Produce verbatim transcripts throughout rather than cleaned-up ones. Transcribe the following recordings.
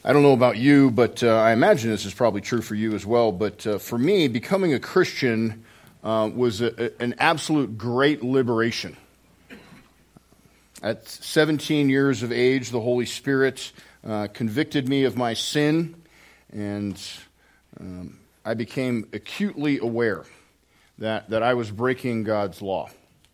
I don't know about you, but uh, I imagine this is probably true for you as well. But uh, for me, becoming a Christian uh, was a, a, an absolute great liberation. At seventeen years of age, the Holy Spirit uh, convicted me of my sin, and um, I became acutely aware that, that I was breaking God's law.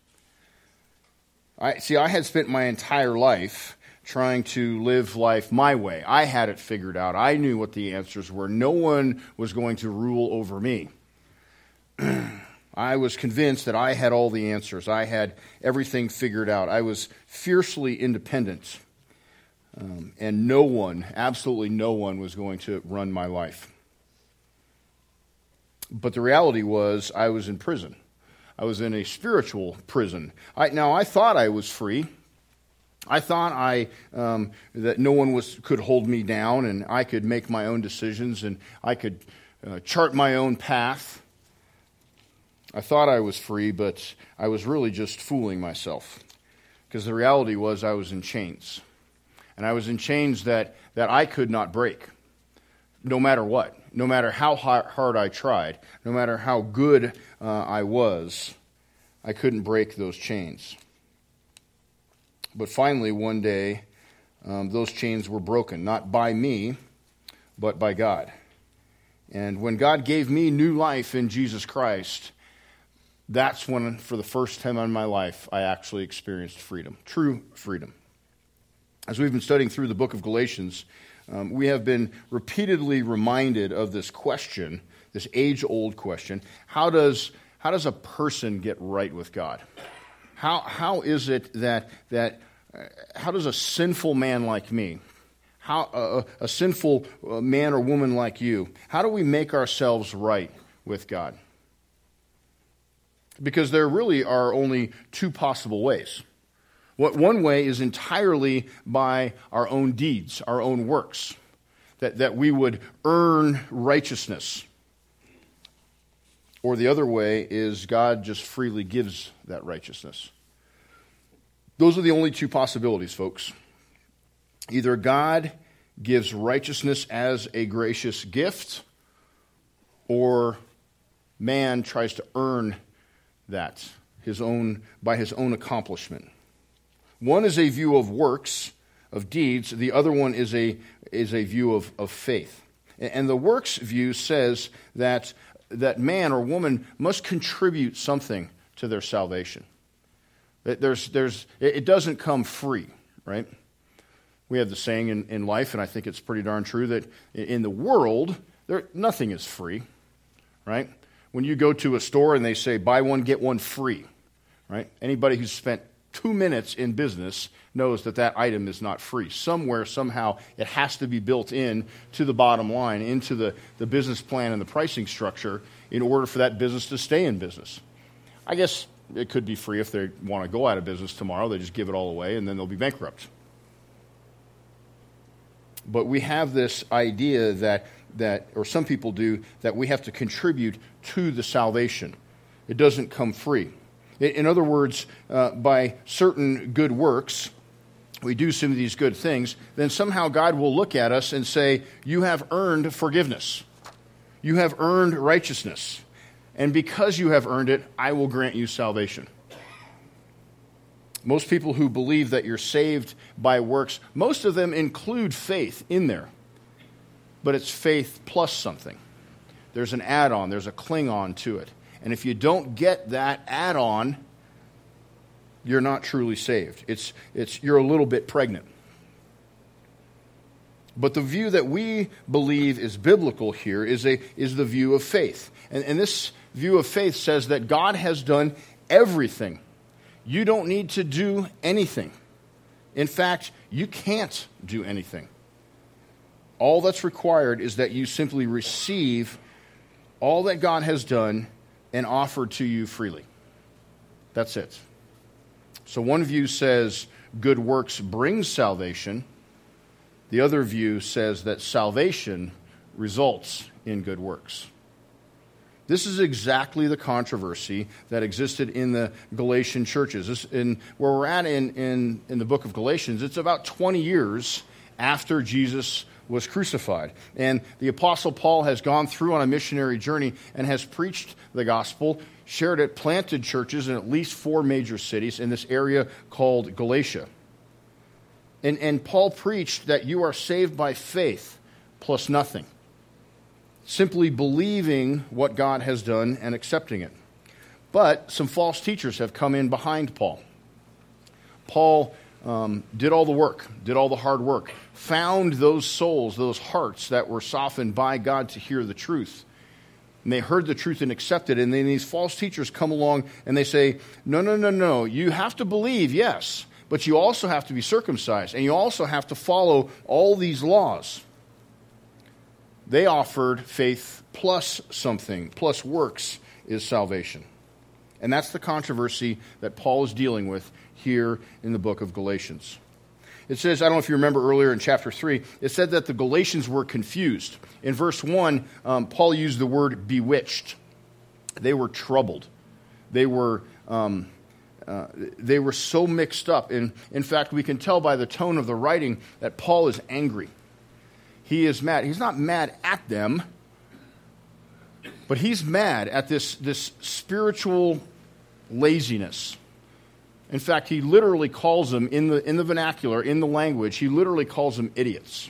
I see, I had spent my entire life trying to live life my way. I had it figured out. I knew what the answers were. No one was going to rule over me. I was convinced that I had all the answers. I had everything figured out. I was fiercely independent. Um, and no one, absolutely no one, was going to run my life. But the reality was I was in prison. I was in a spiritual prison. I, now, I thought I was free. I thought I um, that no one was could hold me down, and I could make my own decisions, and I could uh, chart my own path. I thought I was free, but I was really just fooling myself, because the reality was I was in chains, and I was in chains that, that I could not break, no matter what, no matter how hard I tried, no matter how good uh, I was, I couldn't break those chains. But finally, one day, um, those chains were broken, not by me, but by God. And when God gave me new life in Jesus Christ, that's when, for the first time in my life, I actually experienced freedom, true freedom. As we've been studying through the book of Galatians, um, we have been repeatedly reminded of this question, this age-old question: how does how does a person get right with God? How how is it that that uh, how does a sinful man like me, how uh, a sinful uh, man or woman like you, how do we make ourselves right with God? Because there really are only two possible ways. What one way is entirely by our own deeds, our own works, that that we would earn righteousness. Or the other way is God just freely gives that righteousness. Those are the only two possibilities, folks. Either God gives righteousness as a gracious gift, or man tries to earn that his own by his own accomplishment. One is a view of works, of deeds. The other one is a is a view of, of faith. And the works view says that that man or woman must contribute something to their salvation. There's, there's, it doesn't come free, right? We have the saying in, in life, and I think it's pretty darn true, that in the world, there nothing is free, right? When you go to a store and they say, buy one, get one free, right? Anybody who's spent two minutes in business knows that that item is not free. Somewhere, somehow, it has to be built in to the bottom line, into the, the business plan and the pricing structure in order for that business to stay in business. I guess it could be free if they want to go out of business tomorrow. They just give it all away, and then they'll be bankrupt. But we have this idea that, that, or some people do, that we have to contribute to the salvation. It doesn't come free. In other words, uh, by certain good works, we do some of these good things, then somehow God will look at us and say, you have earned forgiveness. You have earned righteousness. And because you have earned it, I will grant you salvation. Most people who believe that you're saved by works, most of them include faith in there. But it's faith plus something. There's an add-on, there's a cling-on to it. And if you don't get that add-on, you're not truly saved. It's, it's, you're a little bit pregnant. But the view that we believe is biblical here is, a, is the view of faith. And, and this view of faith says that God has done everything. You don't need to do anything. In fact, you can't do anything. All that's required is that you simply receive all that God has done and offered to you freely. That's it. So one view says good works brings salvation. The other view says that salvation results in good works. This is exactly the controversy that existed in the Galatian churches. This, in, where we're at in, in, in the book of Galatians, it's about twenty years after Jesus was crucified. And the Apostle Paul has gone through on a missionary journey and has preached the gospel, shared it, planted churches in at least four major cities in this area called Galatia. And, and Paul preached that you are saved by faith plus nothing. Simply believing what God has done and accepting it. But some false teachers have come in behind Paul. Paul um, did all the work, did all the hard work, found those souls, those hearts that were softened by God to hear the truth. And they heard the truth and accepted it. And then these false teachers come along and they say, no, no, no, no, you have to believe, yes, but you also have to be circumcised, and you also have to follow all these laws. They offered faith plus something, plus works is salvation. And that's the controversy that Paul is dealing with here in the book of Galatians. It says, I don't know if you remember earlier in chapter three, it said that the Galatians were confused. In verse one, um, Paul used the word bewitched. They were troubled. They were um, uh, they were so mixed up. And in fact, we can tell by the tone of the writing that Paul is angry. He is mad. He's not mad at them, but he's mad at this, this spiritual laziness. In fact, he literally calls them, in the, in the vernacular, in the language, he literally calls them idiots.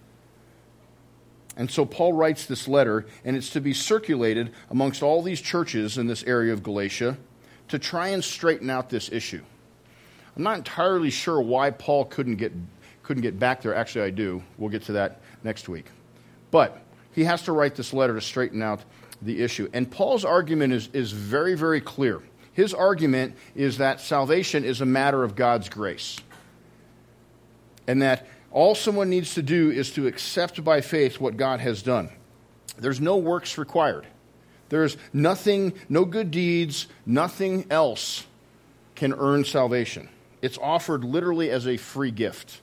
And so Paul writes this letter, and it's to be circulated amongst all these churches in this area of Galatia to try and straighten out this issue. I'm not entirely sure why Paul couldn't get, couldn't get back there. Actually, I do. We'll get to that next week. But he has to write this letter to straighten out the issue. And Paul's argument is, is very, very clear. His argument is that salvation is a matter of God's grace. And that all someone needs to do is to accept by faith what God has done. There's no works required. There's nothing, no good deeds, nothing else can earn salvation. It's offered literally as a free gift.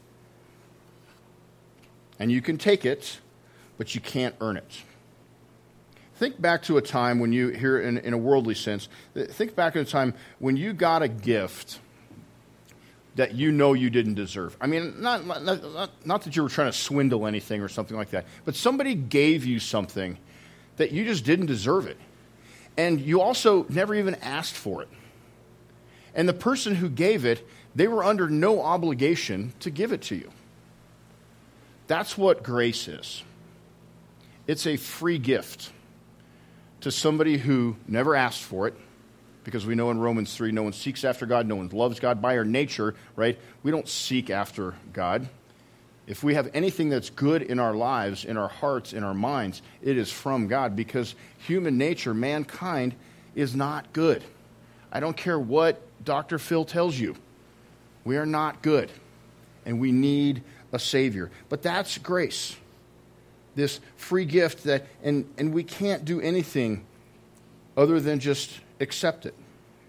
And you can take it, but you can't earn it. Think back to a time when you, here in, in a worldly sense, think back to a time when you got a gift that you know you didn't deserve. I mean, not, not, not, not that you were trying to swindle anything or something like that, but somebody gave you something that you just didn't deserve it. And you also never even asked for it. And the person who gave it, they were under no obligation to give it to you. That's what grace is. It's a free gift to somebody who never asked for it, because we know in Romans three, no one seeks after God, no one loves God by our nature, right? We don't seek after God. If we have anything that's good in our lives, in our hearts, in our minds, it is from God, because human nature, mankind, is not good. I don't care what Doctor Phil tells you. We are not good, and we need a Savior. But that's grace. This free gift that, and, and we can't do anything other than just accept it.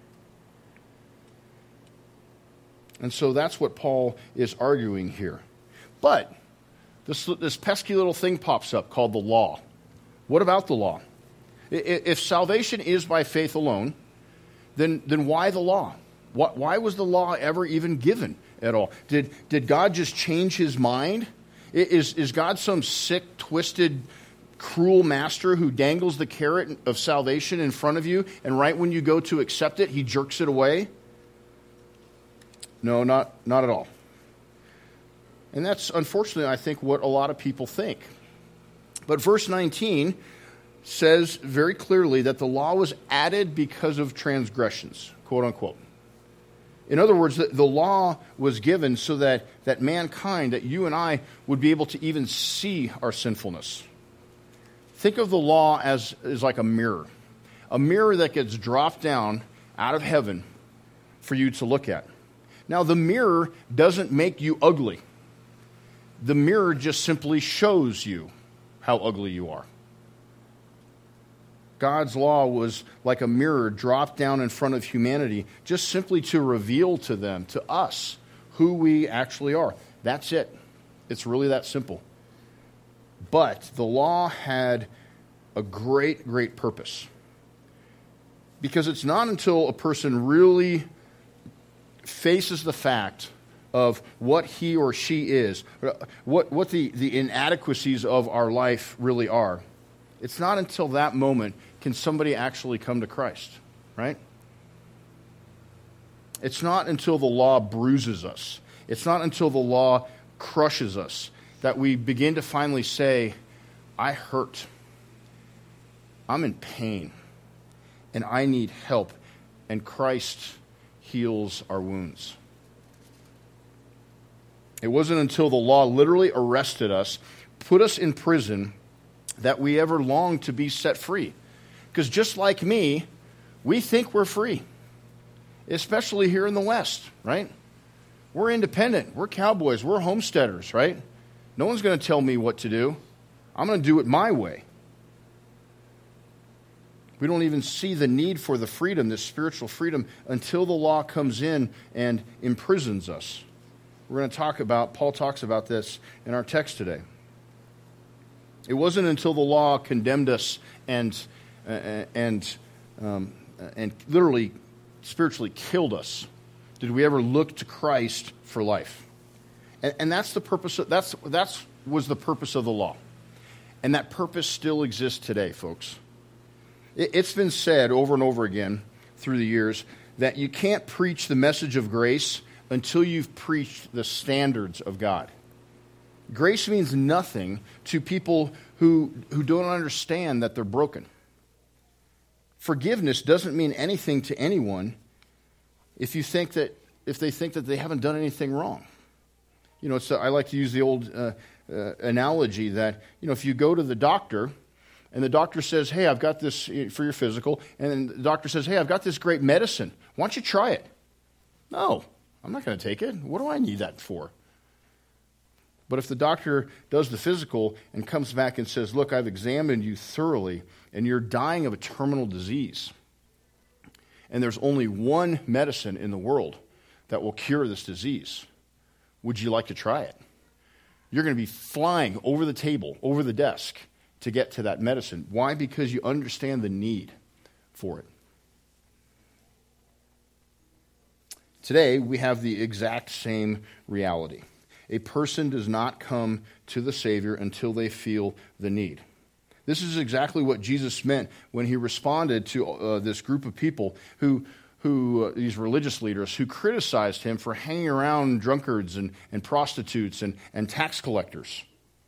And so that's what Paul is arguing here. But this, this pesky little thing pops up called the law. What about the law? If salvation is by faith alone, then, then why the law? Why was the law ever even given at all? Did, did God just change his mind? Is, is God some sick, twisted, cruel master who dangles the carrot of salvation in front of you, and right when you go to accept it, he jerks it away? No, not, not at all. And that's, unfortunately, I think, what a lot of people think. But verse nineteen says very clearly that the law was added because of transgressions, quote unquote. In other words, the, the law was given so that, that mankind, that you and I, would be able to even see our sinfulness. Think of the law as, as like a mirror. A mirror that gets dropped down out of heaven for you to look at. Now, the mirror doesn't make you ugly. The mirror just simply shows you how ugly you are. God's law was like a mirror dropped down in front of humanity, just simply to reveal to them, to us, who we actually are. That's it. It's really that simple. But the law had a great, great purpose. Because it's not until a person really faces the fact of what he or she is, what, what the, the inadequacies of our life really are, it's not until that moment can somebody actually come to Christ, right? It's not until the law bruises us. It's not until the law crushes us that we begin to finally say, I hurt. I'm in pain. And I need help. And Christ heals our wounds. It wasn't until the law literally arrested us, put us in prison, that we ever longed to be set free. Because just like me, we think we're free. Especially here in the West, right? We're independent. We're cowboys. We're homesteaders, right? No one's going to tell me what to do. I'm going to do it my way. We don't even see the need for the freedom, this spiritual freedom, until the law comes in and imprisons us. We're going to talk about, Paul talks about this in our text today. It wasn't until the law condemned us and uh, and um, and literally spiritually killed us did we ever look to Christ for life. And, and that's the purpose of, that's that's was the purpose of the law. And that purpose still exists today, folks. It, it's been said over and over again through the years that you can't preach the message of grace until you've preached the standards of God. Grace means nothing to people who, who don't understand that they're broken. Forgiveness doesn't mean anything to anyone if you think that if they think that they haven't done anything wrong. You know, it's, I like to use the old uh, uh, analogy that, you know, if you go to the doctor and the doctor says, hey, I've got this for your physical, and then the doctor says, hey, I've got this great medicine. Why don't you try it? No, I'm not going to take it. What do I need that for? But if the doctor does the physical and comes back and says, look, I've examined you thoroughly, and you're dying of a terminal disease, and there's only one medicine in the world that will cure this disease, would you like to try it? You're going to be flying over the table, over the desk, to get to that medicine. Why? Because you understand the need for it. Today, we have the exact same reality. A person does not come to the Savior until they feel the need. This is exactly what Jesus meant when he responded to uh, this group of people who, who uh, these religious leaders, who criticized him for hanging around drunkards and, and prostitutes and, and tax collectors.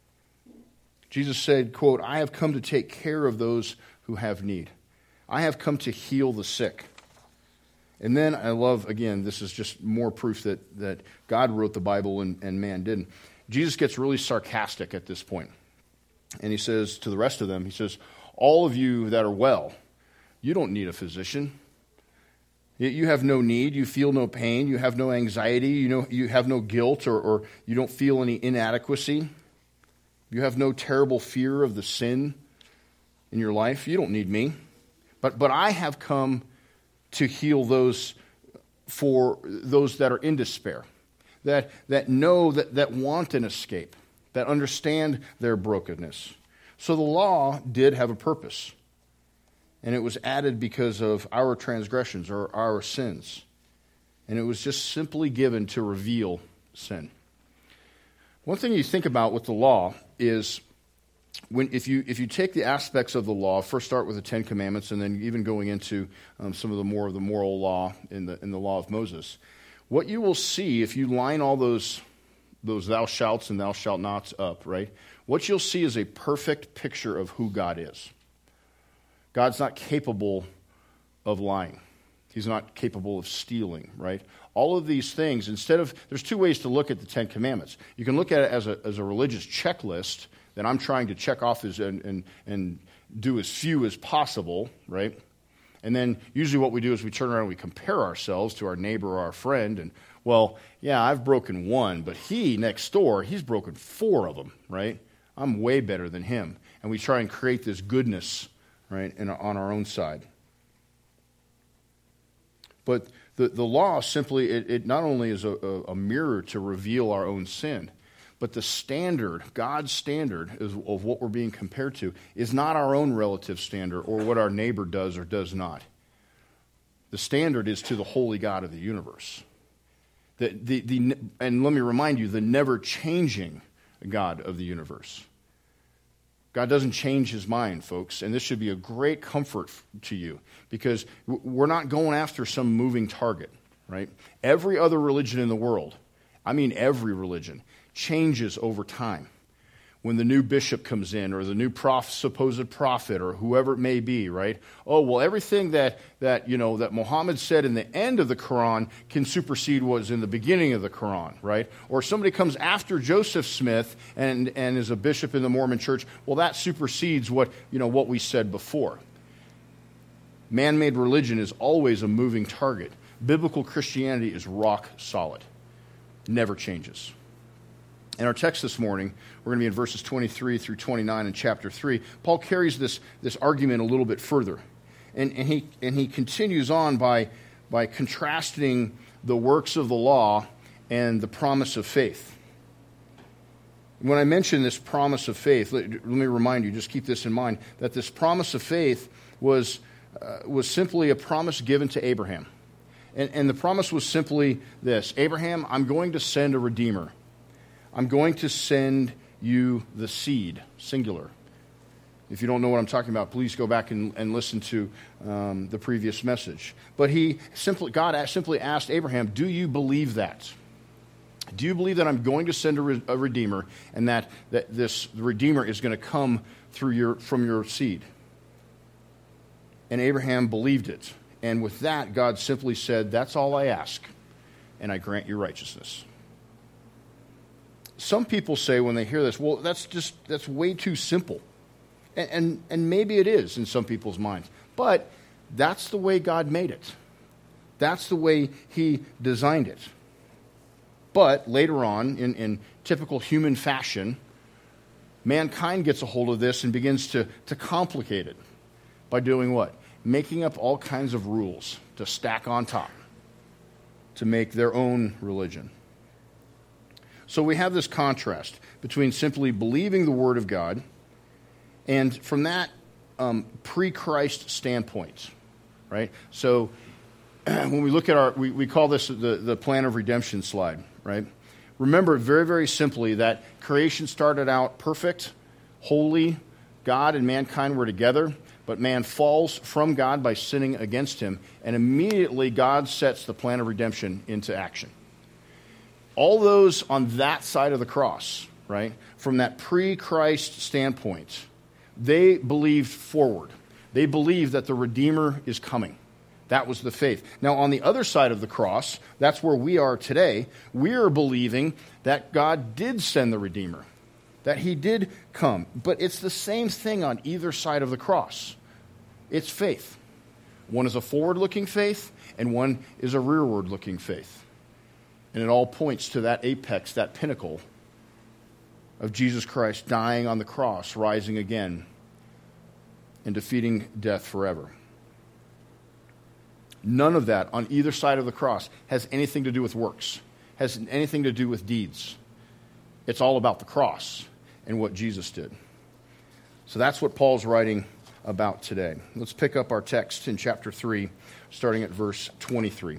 Jesus said, quote, I have come to take care of those who have need. I have come to heal the sick. And then I love, again, this is just more proof that, that God wrote the Bible and, and man didn't. Jesus gets really sarcastic at this point. And he says to the rest of them, he says, all of you that are well, you don't need a physician. You have no need. You feel no pain. You have no anxiety. You know, you have no guilt or, or you don't feel any inadequacy. You have no terrible fear of the sin in your life. You don't need me. But, but I have come to heal those for those that are in despair, that that know that, that want an escape, that understand their brokenness. So the law did have a purpose, and it was added because of our transgressions or our sins, and it was just simply given to reveal sin. One thing you think about with the law is When, if you if you take the aspects of the law, first start with the Ten Commandments, and then even going into um, some of the more of the moral law in the in the law of Moses, what you will see if you line all those those thou shalts and thou shalt nots up, right? What you'll see is a perfect picture of who God is. God's not capable of lying. He's not capable of stealing, right? All of these things, instead of, there's two ways to look at the Ten Commandments. You can look at it as a as a religious checklist that I'm trying to check off as, and, and, and do as few as possible, right? And then usually what we do is we turn around and we compare ourselves to our neighbor or our friend, and, well, yeah, I've broken one, but he next door, he's broken four of them, right? I'm way better than him. And we try and create this goodness, right, in, on our own side. But the, the law simply, it, it not only is a, a mirror to reveal our own sin, but the standard, God's standard is, of what we're being compared to, is not our own relative standard or what our neighbor does or does not. The standard is to the holy God of the universe. The, the, the, and let me remind you, the never-changing God of the universe. God doesn't change his mind, folks, and this should be a great comfort to you, because we're not going after some moving target, right? Every other religion in the world, I mean every religion, changes over time. When the new bishop comes in, or the new prof, supposed prophet, or whoever it may be, right? Oh, well, everything that, that, you know, that Muhammad said in the end of the Quran can supersede what was in the beginning of the Quran, right? Or somebody comes after Joseph Smith and, and is a bishop in the Mormon church, well, that supersedes what, you know, what we said before. Man-made religion is always a moving target. Biblical Christianity is rock solid. Never changes. In our text this morning, we're going to be in verses twenty-three through twenty-nine in chapter three. Paul carries this, this argument a little bit further. And, and, he, and he continues on by, by contrasting the works of the law and the promise of faith. When I mention this promise of faith, let, let me remind you, just keep this in mind, that this promise of faith was, uh, was simply a promise given to Abraham. And, and the promise was simply this: Abraham, I'm going to send a redeemer. I'm going to send you the seed, singular. If you don't know what I'm talking about, please go back and, and listen to um, the previous message. But he simply, God simply asked Abraham, do you believe that? Do you believe that I'm going to send a, re- a redeemer, and that, that this redeemer is going to come through your from your seed? And Abraham believed it. And with that, God simply said, that's all I ask, and I grant you righteousness. Some people say when they hear this, well, that's just, that's way too simple. And, and, and maybe it is in some people's minds. But that's the way God made it. That's the way he designed it. But later on, in, in typical human fashion, mankind gets a hold of this and begins to, to complicate it by doing what? Making up all kinds of rules to stack on top, to make their own religion. So we have this contrast between simply believing the Word of God and from that um, pre-Christ standpoint, right? So when we look at our, we, we call this the, the plan of redemption slide, right? Remember very, very simply that creation started out perfect, holy, God and mankind were together, but man falls from God by sinning against him, and immediately God sets the plan of redemption into action. All those on that side of the cross, right, from that pre-Christ standpoint, they believed forward. They believed that the Redeemer is coming. That was the faith. Now, on the other side of the cross, that's where we are today. We are believing that God did send the Redeemer, that he did come. But it's the same thing on either side of the cross. It's faith. One is a forward-looking faith, and one is a rearward-looking faith. And it all points to that apex, that pinnacle of Jesus Christ dying on the cross, rising again, and defeating death forever. None of that on either side of the cross has anything to do with works, has anything to do with deeds. It's all about the cross and what Jesus did. So that's what Paul's writing about today. Let's pick up our text in chapter three, starting at verse twenty-three.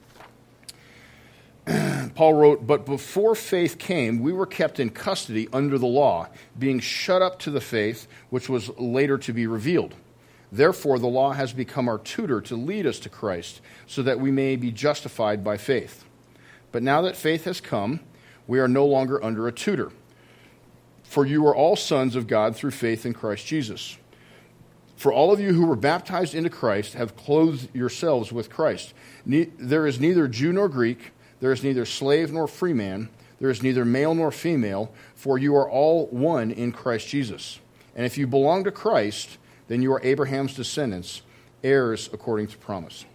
Paul wrote, "But before faith came, we were kept in custody under the law, being shut up to the faith which was later to be revealed. Therefore, the law has become our tutor to lead us to Christ, so that we may be justified by faith. But now that faith has come, we are no longer under a tutor. For you are all sons of God through faith in Christ Jesus. For all of you who were baptized into Christ have clothed yourselves with Christ. Ne- there is neither Jew nor Greek, there is neither slave nor free man, there is neither male nor female, for you are all one in Christ Jesus. And if you belong to Christ, then you are Abraham's descendants, heirs according to promise."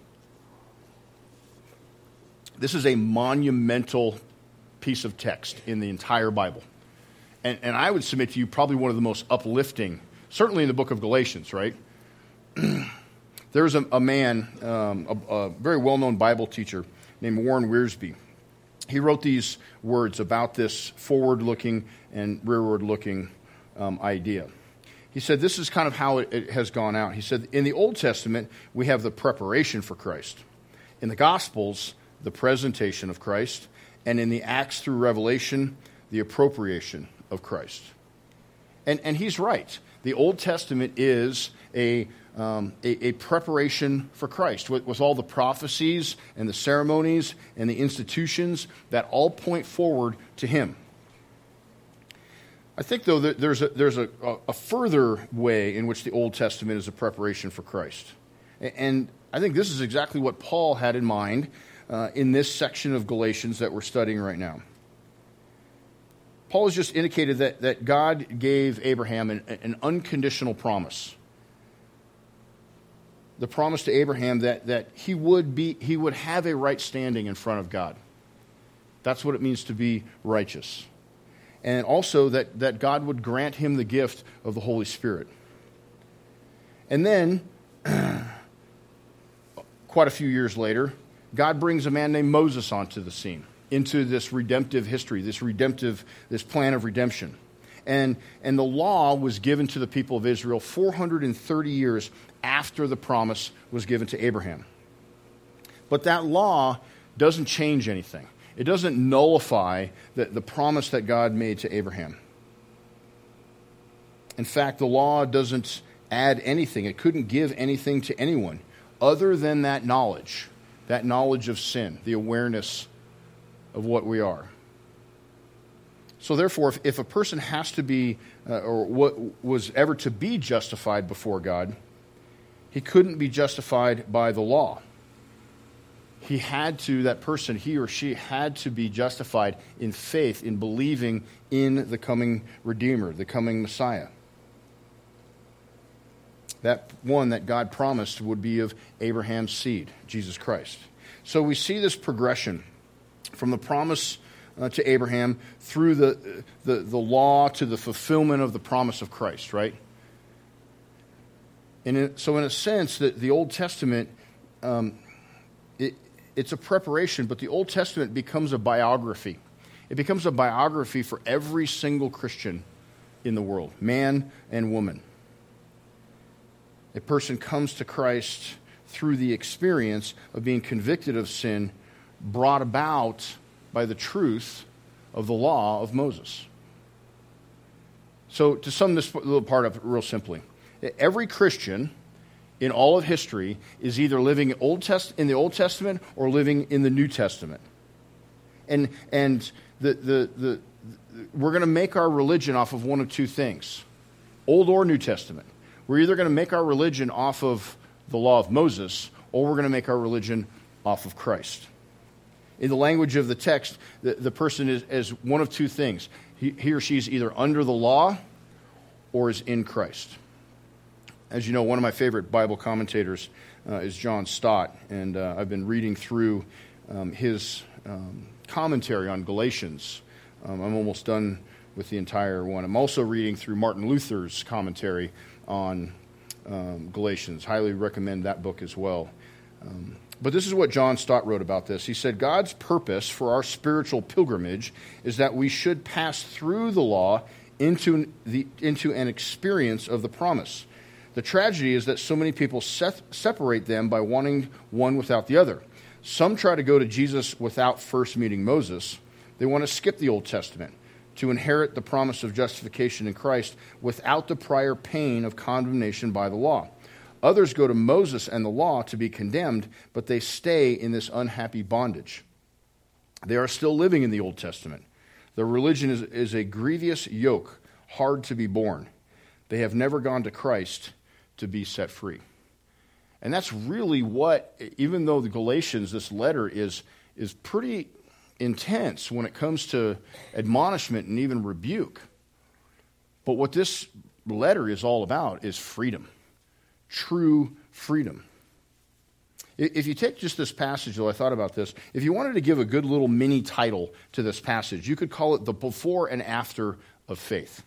This is a monumental piece of text in the entire Bible. And, and I would submit to you probably one of the most uplifting, certainly in the book of Galatians, right? There's a, a man, um, a, a very well-known Bible teacher named Warren Wiersbe. He wrote these words about this forward-looking and rearward-looking um, idea. He said, this is kind of how it, it has gone out. He said, in the Old Testament, we have the preparation for Christ. In the Gospels, the presentation of Christ. and in the Acts through Revelation, the appropriation of Christ. And, and he's right. The Old Testament is a, um, a, a preparation for Christ, with, with all the prophecies and the ceremonies and the institutions that all point forward to him. I think, though, that there's a, there's a, a further way in which the Old Testament is a preparation for Christ. And I think this is exactly what Paul had in mind uh, in this section of Galatians that we're studying right now. Paul has just indicated that, that God gave Abraham an, an unconditional promise. The promise to Abraham that, that he would be he would have a right standing in front of God. That's what it means to be righteous. And also that, that God would grant him the gift of the Holy Spirit. And then, quite a few years later, God brings a man named Moses onto the scene, into this redemptive history, this redemptive, this plan of redemption. And, and the law was given to the people of Israel four hundred thirty years after the promise was given to Abraham. But that law doesn't change anything. It doesn't nullify the, the promise that God made to Abraham. In fact, the law doesn't add anything. It couldn't give anything to anyone other than that knowledge, that knowledge of sin, the awareness of what we are. So therefore, if, if a person has to be, uh, or what was ever to be justified before God, he couldn't be justified by the law. He had to, that person, he or she had to be justified in faith, in believing in the coming Redeemer, the coming Messiah. That one that God promised would be of Abraham's seed, Jesus Christ. So we see this progression from the promise uh, to Abraham through the, the, the law to the fulfillment of the promise of Christ, right? And it, so in a sense, the, the Old Testament, um, it, it's a preparation, but the Old Testament becomes a biography. It becomes a biography for every single Christian in the world, man and woman. A person comes to Christ through the experience of being convicted of sin, brought about by the truth of the law of Moses. So to sum this little part up real simply, every Christian in all of history is either living Old Test- in the Old Testament or living in the New Testament. And and the the, the, the we're going to make our religion off of one of two things, Old or New Testament. We're either going to make our religion off of the law of Moses, or we're going to make our religion off of Christ. In the language of the text, the, the person is, is one of two things. He, he or she is either under the law or is in Christ. As you know, one of my favorite Bible commentators uh, is John Stott, and uh, I've been reading through um, his um, commentary on Galatians. Um, I'm almost done with the entire one. I'm also reading through Martin Luther's commentary on um, Galatians. Highly recommend that book as well. Um, but this is what John Stott wrote about this. He said, God's purpose for our spiritual pilgrimage is that we should pass through the law into, the, into an experience of the promise. The tragedy is that so many people set, separate them by wanting one without the other. Some try to go to Jesus without first meeting Moses. They want to skip the Old Testament to inherit the promise of justification in Christ without the prior pain of condemnation by the law. Others go to Moses and the law to be condemned, but they stay in this unhappy bondage. They are still living in the Old Testament. Their religion is, is a grievous yoke, hard to be borne. They have never gone to Christ to be set free. And that's really what, even though the Galatians, this letter is, is pretty intense when it comes to admonishment and even rebuke. But what this letter is all about is freedom, true freedom. If you take just this passage, though, I thought about this, if you wanted to give a good little mini title to this passage, you could call it the before and after of faith.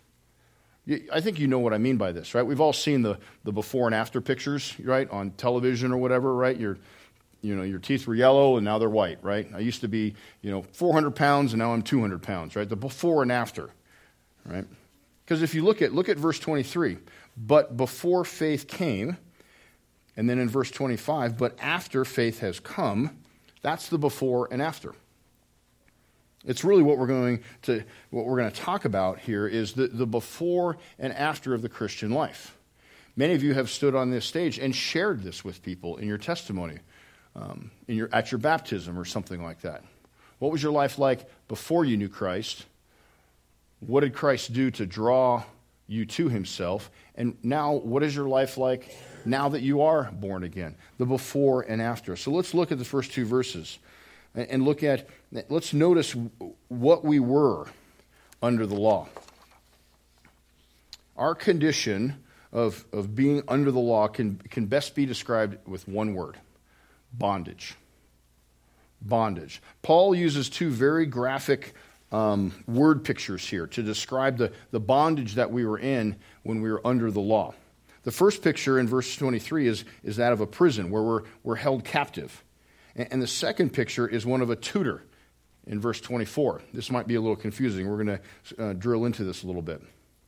I think you know what I mean by this, right? We've all seen the, the before and after pictures, right, on television or whatever, right? You're You know, your teeth were yellow and now they're white, right? I used to be, you know, four hundred pounds and now I'm two hundred pounds, right? The before and after, right? Because if you look at, look at verse twenty-three. But before faith came, and then in verse twenty-five, but after faith has come, that's the before and after. It's really what we're going to what we're going to talk about here is the, the before and after of the Christian life. Many of you have stood on this stage and shared this with people in your testimony, um, in your at your baptism or something like that. What was your life like before you knew Christ? What did Christ do to draw you to himself? And now, what is your life like now that you are born again? The before and after. So let's look at the first two verses and look at, let's notice what we were under the law. Our condition of, of being under the law can, can best be described with one word: bondage. Bondage. Paul uses two very graphic um, word pictures here to describe the, the bondage that we were in when we were under the law. The first picture in verse twenty-three is, is that of a prison where we're, we're held captive. And, and the second picture is one of a tutor in verse twenty-four. This might be a little confusing. We're going to uh, drill into this a little bit.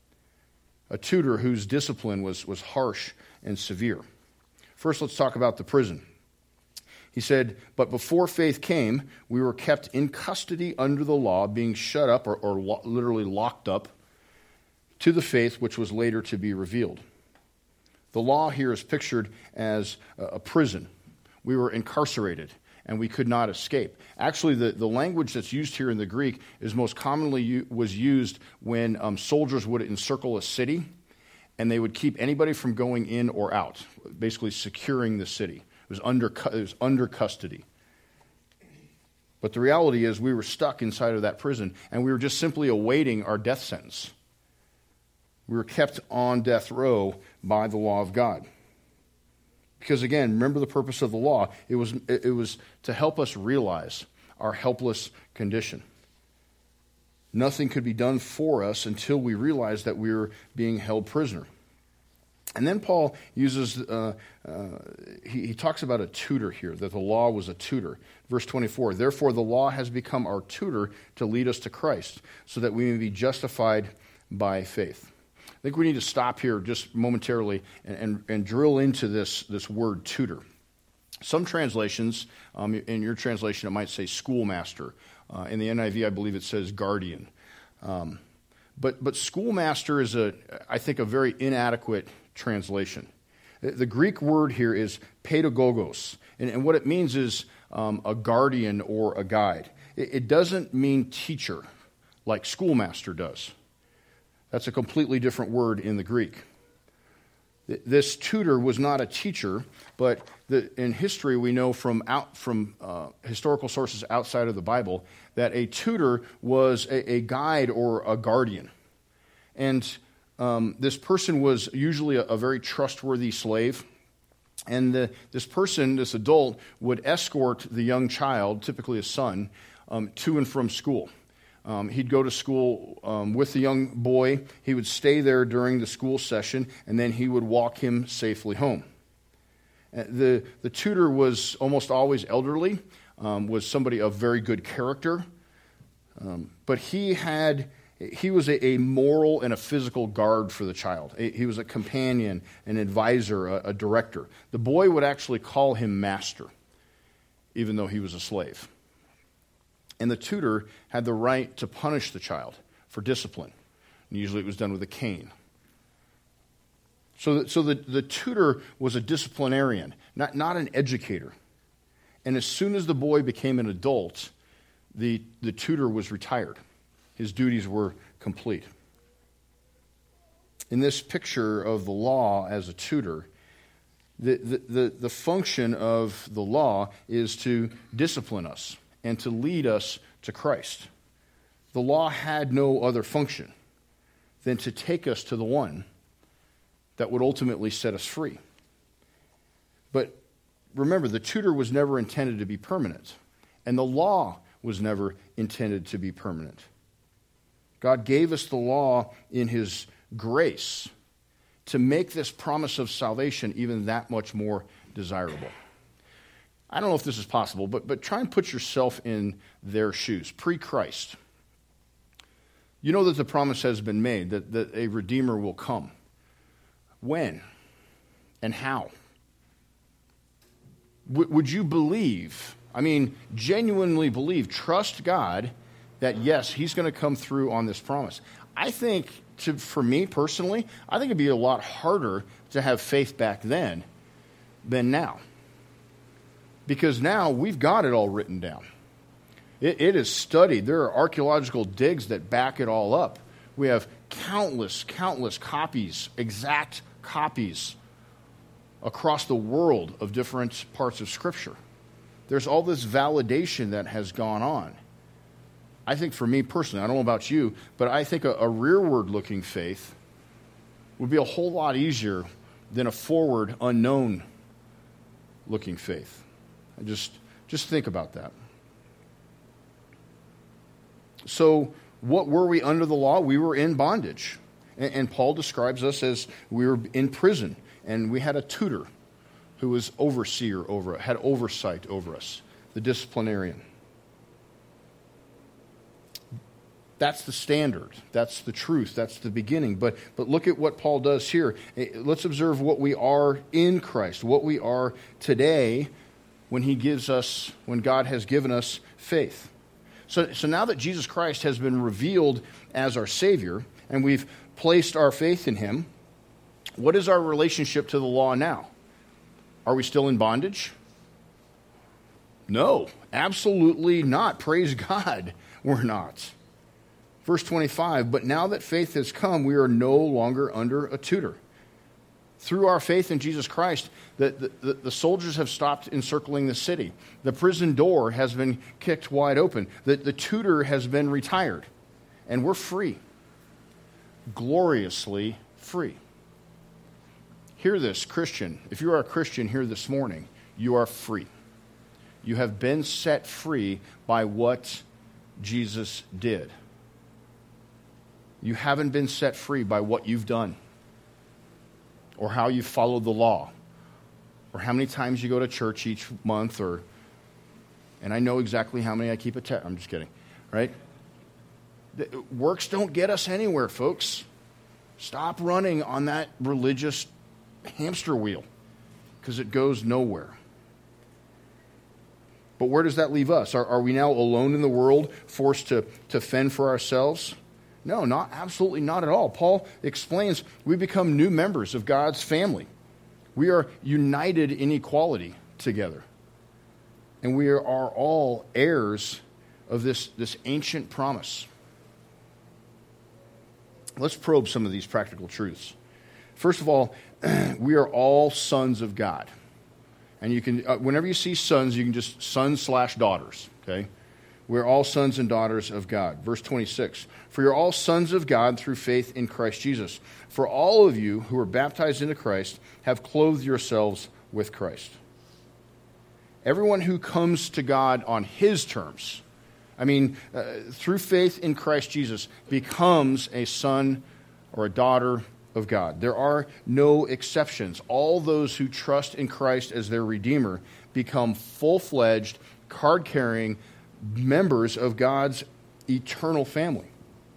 A tutor whose discipline was, was harsh and severe. First, let's talk about the prison. He said, but before faith came, we were kept in custody under the law, being shut up or, or lo- literally locked up to the faith which was later to be revealed. The law here is pictured as a prison. We were incarcerated and we could not escape. Actually, the, the language that's used here in the Greek is most commonly u- was used when um, soldiers would encircle a city and they would keep anybody from going in or out, basically securing the city. It was under, it was under custody. But the reality is we were stuck inside of that prison, and we were just simply awaiting our death sentence. We were kept on death row by the law of God. Because again, remember the purpose of the law. It was, it was to help us realize our helpless condition. Nothing could be done for us until we realized that we were being held prisoner. And then Paul uses, uh, uh, he, he talks about a tutor here, that the law was a tutor. Verse twenty-four, therefore the law has become our tutor to lead us to Christ, so that we may be justified by faith. I think we need to stop here just momentarily and, and, and drill into this, this word tutor. Some translations, um, in your translation it might say schoolmaster. Uh, in the N I V I believe it says guardian. Um, but, but schoolmaster is, a, I think, a very inadequate translation. The Greek word here is pedagogos, and, and what it means is um, a guardian or a guide. It, it doesn't mean teacher like schoolmaster does. That's a completely different word in the Greek. This tutor was not a teacher, but the, in history we know from out, from uh, historical sources outside of the Bible that a tutor was a, a guide or a guardian. And Um, this person was usually a, a very trustworthy slave, and the, this person, this adult, would escort the young child, typically a son, um, to and from school. Um, he'd go to school um, with the young boy. He would stay there during the school session, and then he would walk him safely home. Uh, the, the tutor was almost always elderly, um, was somebody of very good character, um, but he had... He was a, a moral and a physical guard for the child. He was a companion, an advisor, a, a director. The boy would actually call him master, even though he was a slave. And the tutor had the right to punish the child for discipline. And usually it was done with a cane. So, the, so the, the tutor was a disciplinarian, not, not an educator. And as soon as the boy became an adult, the, the tutor was retired. His duties were complete. In this picture of the law as a tutor, the, the, the, the function of the law is to discipline us and to lead us to Christ. The law had no other function than to take us to the one that would ultimately set us free. But remember, the tutor was never intended to be permanent, and the law was never intended to be permanent. God gave us the law in his grace to make this promise of salvation even that much more desirable. I don't know if this is possible, but, but try and put yourself in their shoes, pre-Christ. You know that the promise has been made, that, that a Redeemer will come. When and how? W- would you believe, I mean, genuinely believe, trust God that yes, he's going to come through on this promise. I think, to, for me personally, I think it'd be a lot harder to have faith back then than now. Because now we've got it all written down. It, it is studied. There are archaeological digs that back it all up. We have countless, countless copies, exact copies across the world of different parts of Scripture. There's all this validation that has gone on. I think for me personally, I don't know about you, but I think a, a rearward-looking faith would be a whole lot easier than a forward, unknown-looking faith. I just, just think about that. So, what were we under the law? We were in bondage. And, and Paul describes us as we were in prison, and we had a tutor who was overseer over, had oversight over us, the disciplinarian. That's the standard. That's the truth. That's the beginning. But but look at what Paul does here. Let's observe what we are in Christ, what we are today when he gives us, when God has given us faith. So, so now that Jesus Christ has been revealed as our Savior, and we've placed our faith in him, what is our relationship to the law now? Are we still in bondage? No, absolutely not. Praise God, we're not. Verse twenty-five, but now that faith has come, we are no longer under a tutor. Through our faith in Jesus Christ, the, the, the soldiers have stopped encircling the city. The prison door has been kicked wide open. The, the tutor has been retired. And we're free. Gloriously free. Hear this, Christian. If you are a Christian here this morning, you are free. You have been set free by what Jesus did. You haven't been set free by what you've done, or how you followed the law, or how many times you go to church each month, or, and I know exactly how many I keep a te- I'm just kidding, right? The works don't get us anywhere, folks. Stop running on that religious hamster wheel, because it goes nowhere. But where does that leave us? Are, are we now alone in the world, forced to, to fend for ourselves? No, not absolutely not at all. Paul explains we become new members of God's family. We are united in equality together. And we are all heirs of this, this ancient promise. Let's probe some of these practical truths. First of all, we are all sons of God. And you can, uh, whenever you see sons, you can just sons slash daughters, okay? We're all sons and daughters of God. Verse twenty-six, for you're all sons of God through faith in Christ Jesus. For all of you who are baptized into Christ have clothed yourselves with Christ. Everyone who comes to God on his terms, I mean, uh, through faith in Christ Jesus, becomes a son or a daughter of God. There are no exceptions. All those who trust in Christ as their Redeemer become full-fledged, card-carrying members of God's eternal family.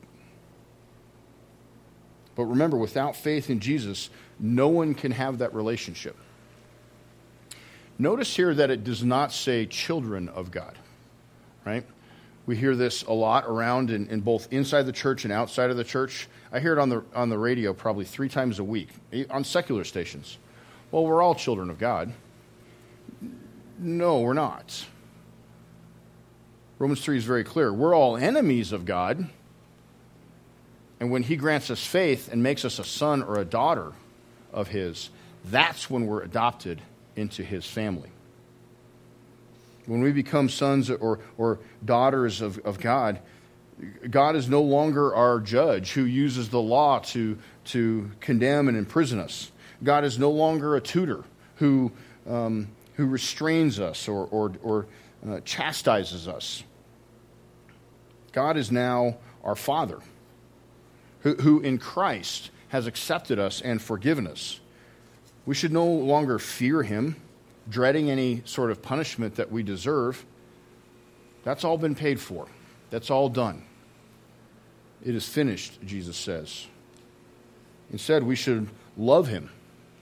But remember, without faith in Jesus, no one can have that relationship. Notice here that it does not say children of God, right? We hear this a lot around in, in both inside the church and outside of the church. I hear it on the on the radio probably three times a week on secular stations. Well, we're all children of God. No, we're not. Romans three is very clear. We're all enemies of God. And when he grants us faith and makes us a son or a daughter of his, that's when we're adopted into his family. When we become sons or, or daughters of, of God, God is no longer our judge who uses the law to, to condemn and imprison us. God is no longer a tutor who, um, who restrains us or, or, or uh, chastises us. God is now our Father, who, who in Christ has accepted us and forgiven us. We should no longer fear him, dreading any sort of punishment that we deserve. That's all been paid for. That's all done. It is finished, Jesus says. Instead, we should love him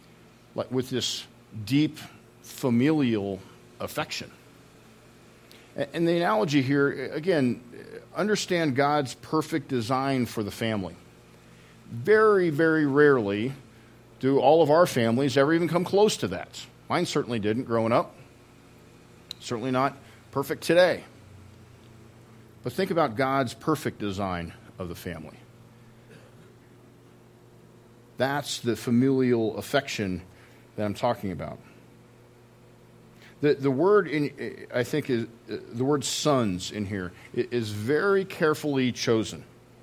like with this deep familial affection. And the analogy here, again, understand God's perfect design for the family. Very, very rarely do all of our families ever even come close to that. Mine certainly didn't growing up. Certainly not perfect today. But think about God's perfect design of the family. That's the familial affection that I'm talking about. The the word in I think is the word sons in here is very carefully chosen.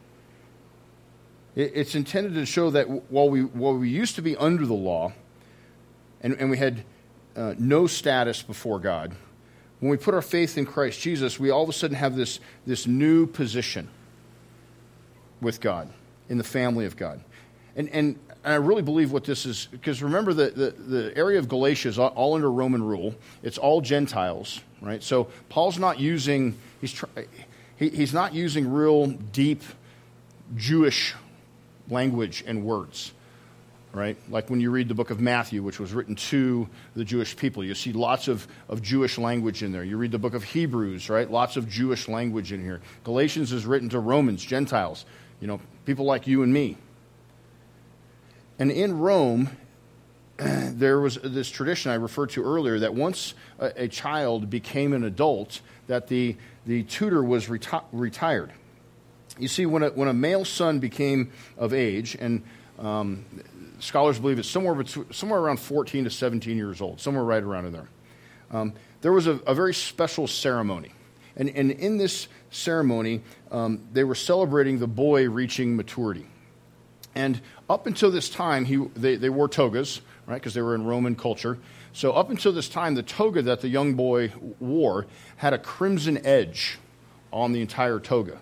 It's intended to show that while we while we used to be under the law, and, and we had uh, no status before God, when we put our faith in Christ Jesus, we all of a sudden have this this new position with God in the family of God, and and. And I really believe what this is, because remember the, the, the area of Galatia is all, all under Roman rule. It's all Gentiles, right? So Paul's not using, he's, try, he, he's not using real deep Jewish language and words, right? Like when you read the book of Matthew, which was written to the Jewish people, you see lots of, of Jewish language in there. You read the book of Hebrews, right? Lots of Jewish language in here. Galatians is written to Romans, Gentiles, you know, people like you and me. And in Rome, there was this tradition I referred to earlier that once a, a child became an adult, that the, the tutor was reti- retired. You see, when a, when a male son became of age, and um, scholars believe it's somewhere between, somewhere around fourteen to seventeen years old, somewhere right around in there, um, there was a, a very special ceremony. And, and in this ceremony, um, they were celebrating the boy reaching maturity. And up until this time, he, they, they wore togas, right, because they were in Roman culture. So up until this time, the toga that the young boy wore had a crimson edge on the entire toga.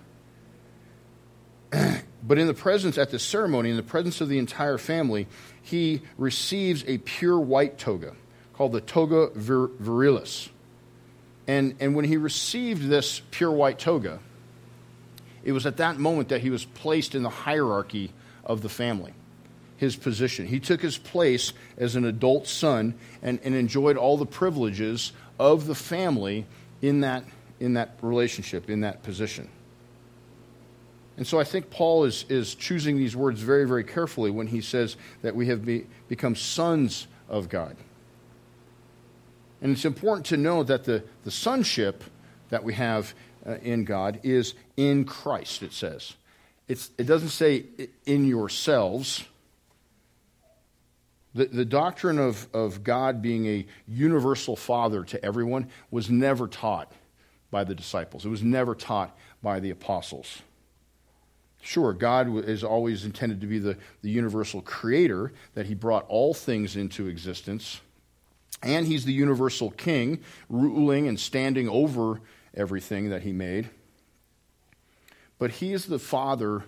But in the presence, at this ceremony, in the presence of the entire family, he receives a pure white toga called the toga vir- virilis. And, and when he received this pure white toga, it was at that moment that he was placed in the hierarchy of the family, his position. He took his place as an adult son and, and enjoyed all the privileges of the family in that, in that relationship, in that position. And so I think Paul is, is choosing these words very, very carefully when he says that we have be, become sons of God. And it's important to know that the, the sonship that we have uh, in God is in Christ, it says. It's, it doesn't say in yourselves. The, the doctrine of, of God being a universal father to everyone was never taught by the disciples. It was never taught by the apostles. Sure, God is always intended to be the, the universal creator, that he brought all things into existence. And he's the universal king, ruling and standing over everything that he made. But he is the father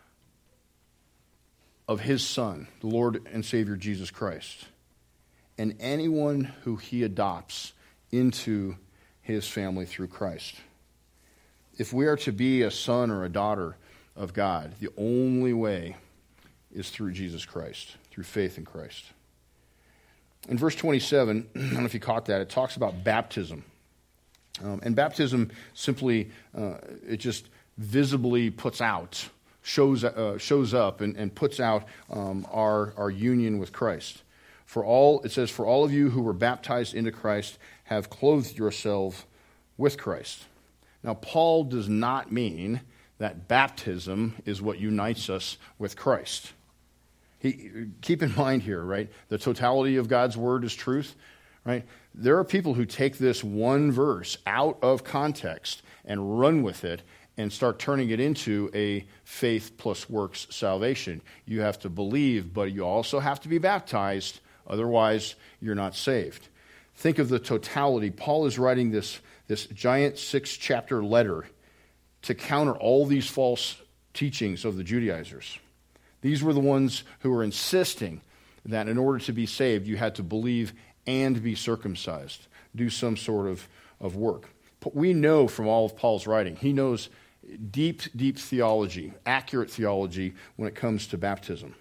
of his Son, the Lord and Savior Jesus Christ, and anyone who he adopts into his family through Christ. If we are to be a son or a daughter of God, the only way is through Jesus Christ, through faith in Christ. In verse twenty-seven, I don't know if you caught that, it talks about baptism. Um, and baptism simply, uh, it just visibly puts out, shows uh, shows up and, and puts out um, our, our union with Christ. For all, it says, for all of you who were baptized into Christ have clothed yourselves with Christ. Now, Paul does not mean that baptism is what unites us with Christ. He, keep in mind here, right, the totality of God's word is truth, right? There are people who take this one verse out of context and run with it and start turning it into a faith plus works salvation. You have to believe, but you also have to be baptized, otherwise you're not saved. Think of the totality. Paul is writing this, this giant six-chapter letter to counter all these false teachings of the Judaizers. These were the ones who were insisting that in order to be saved, you had to believe and be circumcised, do some sort of, of work. But we know from all of Paul's writing, he knows deep, deep theology, accurate theology when it comes to baptism.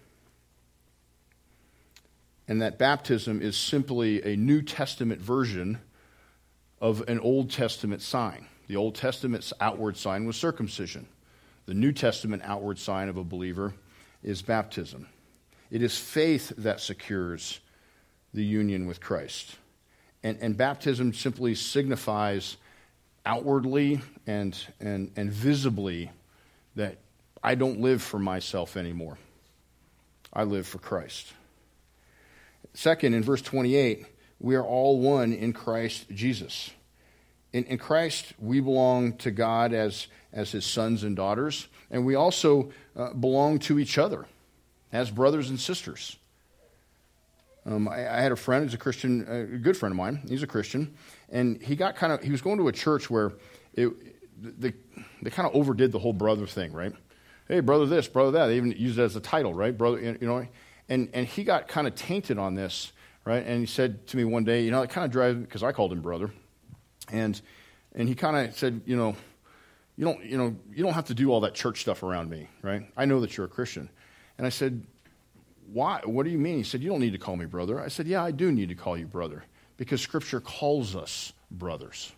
And that baptism is simply a New Testament version of an Old Testament sign. The Old Testament's outward sign was circumcision. The New Testament outward sign of a believer is baptism. It is faith that secures the union with Christ. And, and baptism simply signifies outwardly and, and, and visibly that I don't live for myself anymore. I live for Christ. Second, in verse twenty-eight, we are all one in Christ Jesus. In, in Christ, we belong to God as, as his sons and daughters, and we also uh, belong to each other as brothers and sisters. Um, I, I had a friend who's a Christian, a good friend of mine. He's a Christian, and he got kind of, he was going to a church where it, they, they kind of overdid the whole brother thing, right? Hey, brother this, brother that. They even used it as a title, right? Brother, you know, and, and he got kind of tainted on this, right? And he said to me one day, you know, it kind of drives, because I called him brother, and and he kind of said, you know, you don't, you know, you don't have to do all that church stuff around me, right? I know that you're a Christian. And I said, why? What do you mean? He said, you don't need to call me brother. I said, yeah, I do need to call you brother, because Scripture calls us brothers.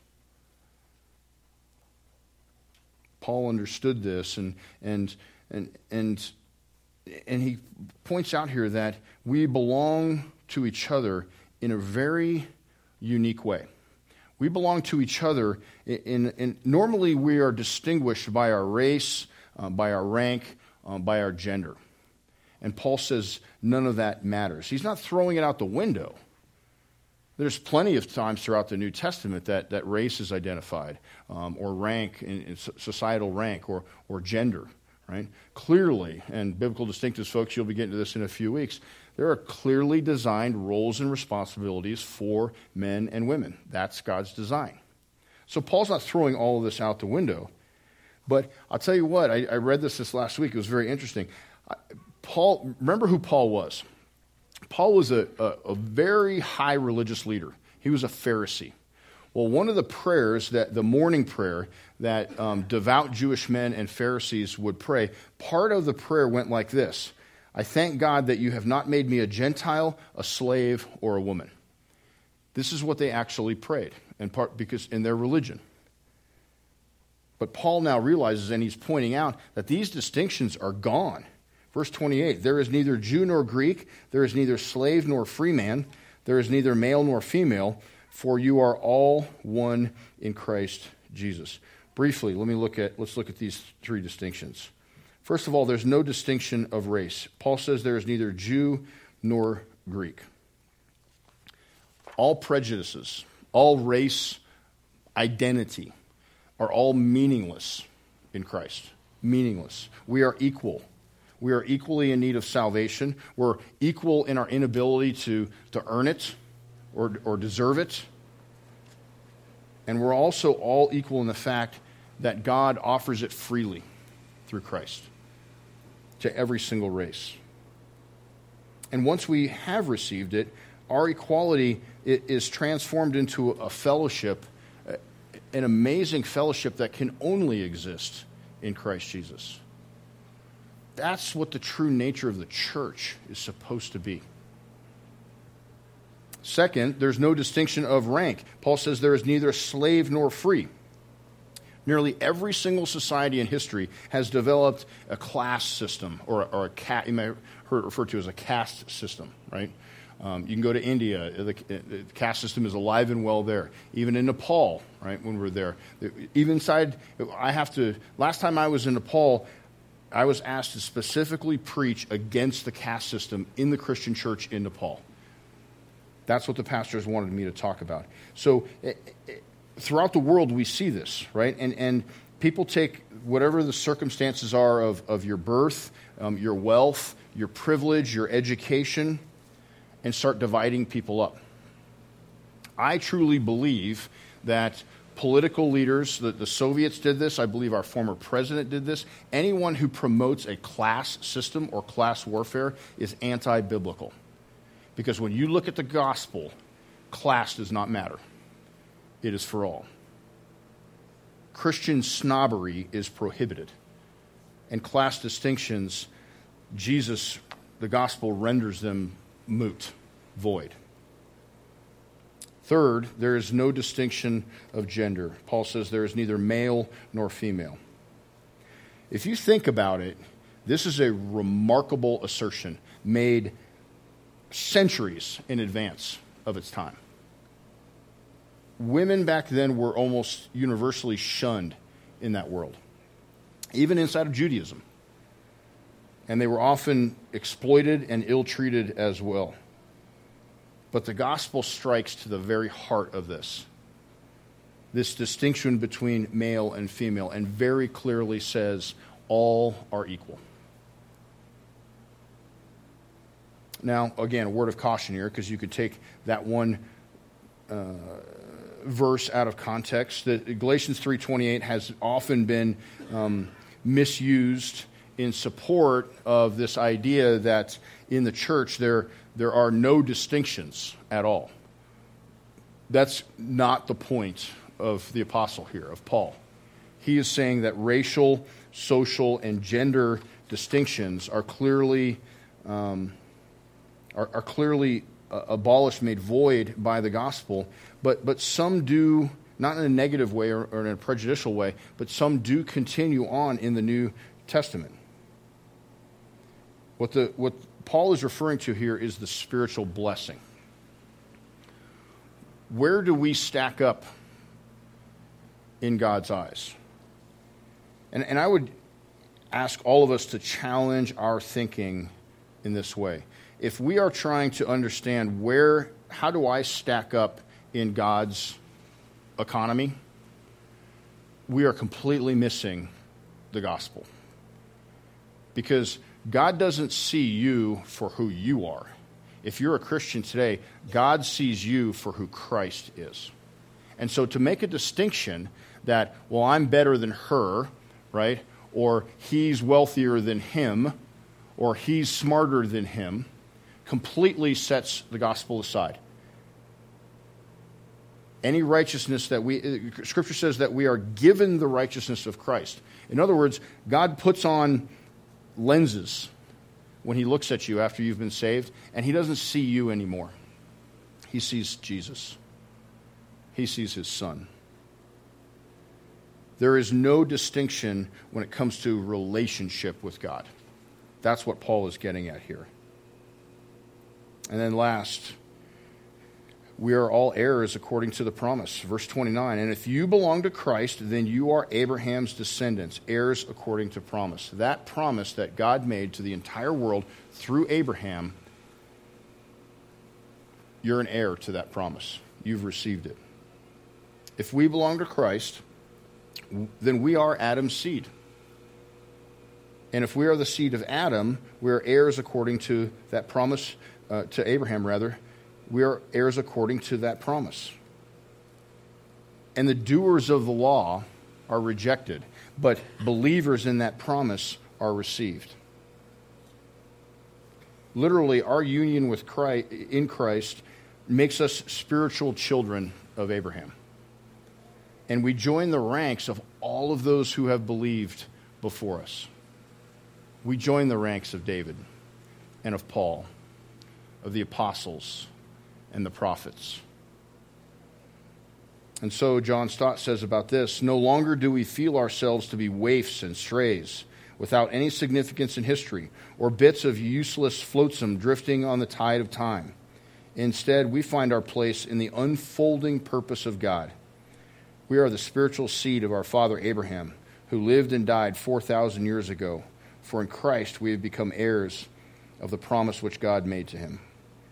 Paul understood this, and and and and and he points out here that we belong to each other in a very unique way. We belong to each other in, in, in normally we are distinguished by our race, uh, by our rank, uh, by our gender. And Paul says none of that matters. He's not throwing it out the window. There's plenty of times throughout the New Testament that, that race is identified, um, or rank, in, in societal rank, or, or gender, right? Clearly, and biblical distinctives, folks, you'll be getting to this in a few weeks, there are clearly designed roles and responsibilities for men and women. That's God's design. So Paul's not throwing all of this out the window. But I'll tell you what, I, I read this this last week. It was very interesting. Paul, remember who Paul was? Paul was a, a, a very high religious leader. He was a Pharisee. Well, one of the prayers, that the morning prayer that um, devout Jewish men and Pharisees would pray, part of the prayer went like this: I thank God that you have not made me a Gentile, a slave, or a woman. This is what they actually prayed, in part because in their religion. But Paul now realizes, and he's pointing out, that these distinctions are gone. Verse twenty-eight, there is neither Jew nor Greek, there is neither slave nor free man, there is neither male nor female, for you are all one in Christ Jesus. Briefly, let me look at let's look at these three distinctions. First of all, there's no distinction of race. Paul says there is neither Jew nor Greek. All prejudices, all race identity are all meaningless in Christ. Meaningless. We are equal. We are equally in need of salvation. We're equal in our inability to, to earn it or, or deserve it. And we're also all equal in the fact that God offers it freely through Christ to every single race. And once we have received it, our equality is transformed into a fellowship, an amazing fellowship that can only exist in Christ Jesus. That's what the true nature of the church is supposed to be. Second, there's no distinction of rank. Paul says there is neither slave nor free. Nearly every single society in history has developed a class system, or, or a caste, you may have heard it referred to as a caste system, right? Um, you can go to India. The, the caste system is alive and well there. Even in Nepal, right, when we're there. Even inside, I have to, last time I was in Nepal, I was asked to specifically preach against the caste system in the Christian church in Nepal. That's what the pastors wanted me to talk about. So it, it, throughout the world, we see this, right? And and people take whatever the circumstances are of, of your birth, um, your wealth, your privilege, your education, and start dividing people up. I truly believe that political leaders, the, the Soviets did this, I believe our former president did this, anyone who promotes a class system or class warfare is anti-biblical. Because when you look at the gospel, class does not matter. It is for all. Christian snobbery is prohibited. And class distinctions, Jesus, the gospel renders them moot, void. Third, there is no distinction of gender. Paul says there is neither male nor female. If you think about it, this is a remarkable assertion made centuries in advance of its time. Women back then were almost universally shunned in that world, even inside of Judaism. And they were often exploited and ill-treated as well. But the gospel strikes to the very heart of this, this distinction between male and female, and very clearly says all are equal. Now, again, a word of caution here, because you could take that one uh, verse out of context. That Galatians three twenty-eight has often been um, misused in support of this idea that in the church there, there are no distinctions at all. That's not the point of the apostle here, of Paul. He is saying that racial, social, and gender distinctions are clearly um, are, are clearly uh, abolished, made void by the gospel, but but some do, not in a negative way or, or in a prejudicial way, but some do continue on in the New Testament. What the what Paul is referring to here is the spiritual blessing. Where do we stack up in God's eyes? And, and I would ask all of us to challenge our thinking in this way. If we are trying to understand where, how do I stack up in God's economy, we are completely missing the gospel. Because God doesn't see you for who you are. If you're a Christian today, God sees you for who Christ is. And so to make a distinction that, well, I'm better than her, right? Or he's wealthier than him, or he's smarter than him, completely sets the gospel aside. Any righteousness that we, Scripture says that we are given the righteousness of Christ. In other words, God puts on lenses when he looks at you after you've been saved, and he doesn't see you anymore. He sees Jesus. He sees his Son. There is no distinction when it comes to relationship with God. That's what Paul is getting at here. And then last, we are all heirs according to the promise. Verse twenty-nine, and if you belong to Christ, then you are Abraham's descendants, heirs according to promise. That promise that God made to the entire world through Abraham, you're an heir to that promise. You've received it. If we belong to Christ, then we are Adam's seed. And if we are the seed of Adam, we are heirs according to that promise, uh, to Abraham rather, we are heirs according to that promise. And the doers of the law are rejected, but believers in that promise are received. Literally, our union with Christ, in Christ makes us spiritual children of Abraham. And we join the ranks of all of those who have believed before us. We join the ranks of David and of Paul, of the apostles and the prophets. And so John Stott says about this, no longer do we feel ourselves to be waifs and strays without any significance in history, or bits of useless flotsam drifting on the tide of time. Instead, we find our place in the unfolding purpose of God. We are the spiritual seed of our father Abraham, who lived and died four thousand years ago. For in Christ we have become heirs of the promise which God made to him.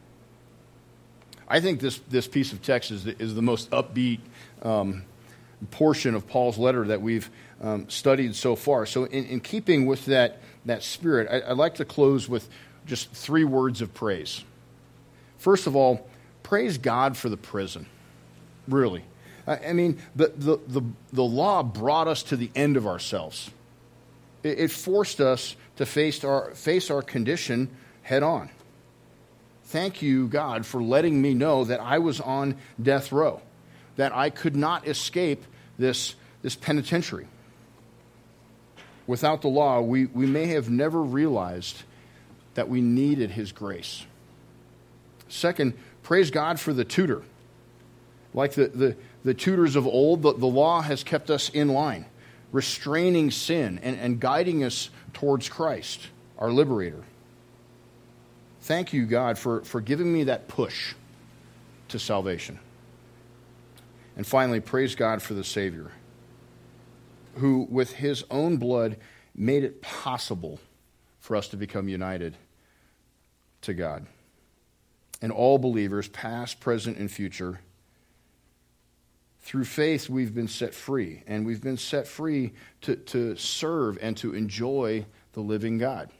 I think this, this piece of text is the, is the most upbeat um, portion of Paul's letter that we've um, studied so far. So in, in keeping with that, that spirit, I, I'd like to close with just three words of praise. First of all, praise God for the prison. Really. I mean, the, the, the, the law brought us to the end of ourselves. It, it forced us to face our, face our condition head on. Thank you, God, for letting me know that I was on death row, that I could not escape this, this penitentiary. Without the law, we, we may have never realized that we needed his grace. Second, praise God for the tutor. Like the, the, the tutors of old, the, the law has kept us in line, restraining sin and, and guiding us towards Christ, our liberator. Thank you, God, for, for giving me that push to salvation. And finally, praise God for the Savior, who with his own blood made it possible for us to become united to God. And all believers, past, present, and future, through faith we've been set free, and we've been set free to, to serve and to enjoy the living God.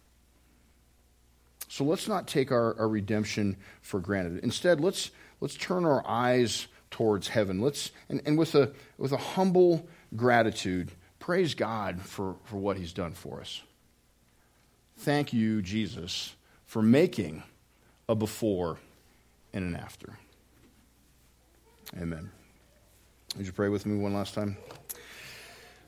So let's not take our, our redemption for granted. Instead, let's let's turn our eyes towards heaven. Let's and, and with a with a humble gratitude, praise God for, for what he's done for us. Thank you, Jesus, for making a before and an after. Amen. Would you pray with me one last time?